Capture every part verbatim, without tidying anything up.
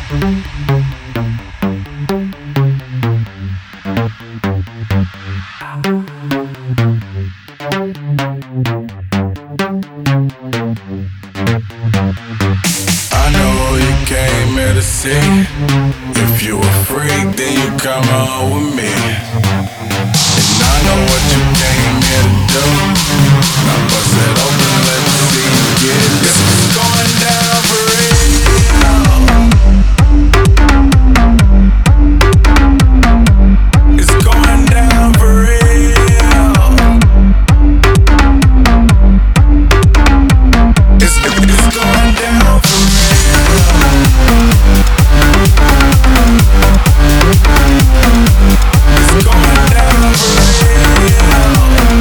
To see. If you a freak, then you come on with me. And I know what you came here to do. Now bust it open, let me see you get it. This is going down for real. It's going down for real. It's, it's going down for real. It's going down for real.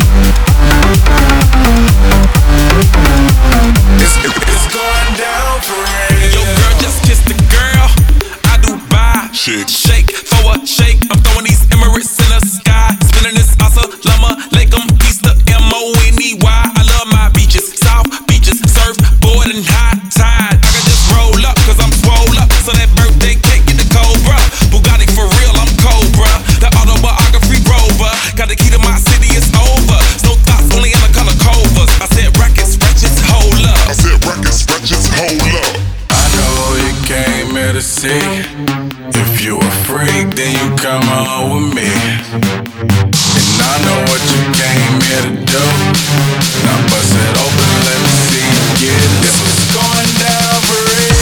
It's, it's going down for real. Yo, girl, just kiss the girl. I do buy. Shake, shake, throw a shake. I'm throwing these Emirates in the sky. Spinning this Assalamu alaikum, Easter, M O N E Y. I love my beaches, South beaches, surfboard and high tide. I can just roll up, cause I'm swole up. So that birthday cake get the Cobra. Bugatti for real, I'm Cobra. The autobiography rover. Got the key to my city, it's over. No thoughts, only in the color covers. I said records, wretches, hold up. I said records, wretches, hold up. I know you came here to see. If you a freak, then you come on with me. And I know what you came here to do. Now bust it open, let me see you get it. This was going down for real.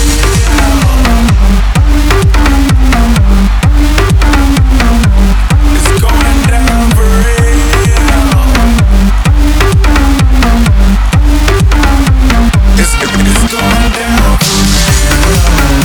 It's going down for real. It's, it's going down for real.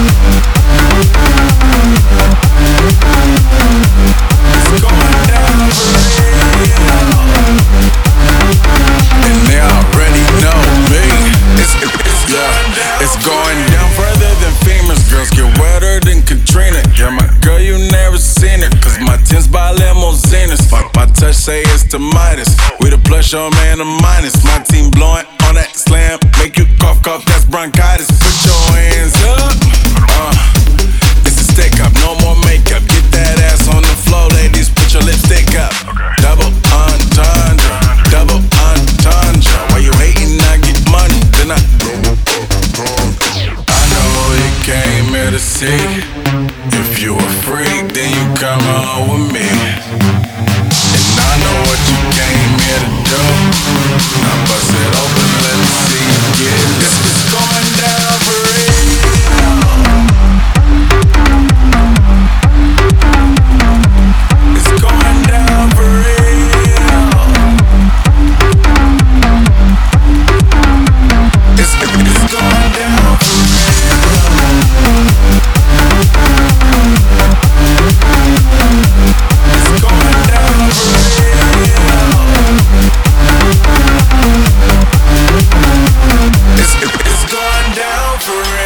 It's going down for real. And they already know me. It's, it's, yeah, it's going down further than famous. Girls get wetter than Katrina. Yeah, my girl, you never seen her. Cause my tins by limousines. Fuck my touch, say it's the Midas. We the plus, your man, a minus. My team blowing on that slam. Make you cough, cough, that's bronchitis. Put your hands up. Uh, it's a stick up, no more makeup. Get that ass on the floor, ladies. Put your lipstick up. Double entendre, double entendre. Why you hating? I get money, then I. I know you came here to see. If you a freak, then you come on with me. And I know what you came here to do. Now bust it open, let me see you get it. This is going down for real. It's going down for real. It's, it's going down for real. It's going down for real. It's, it's going down for real.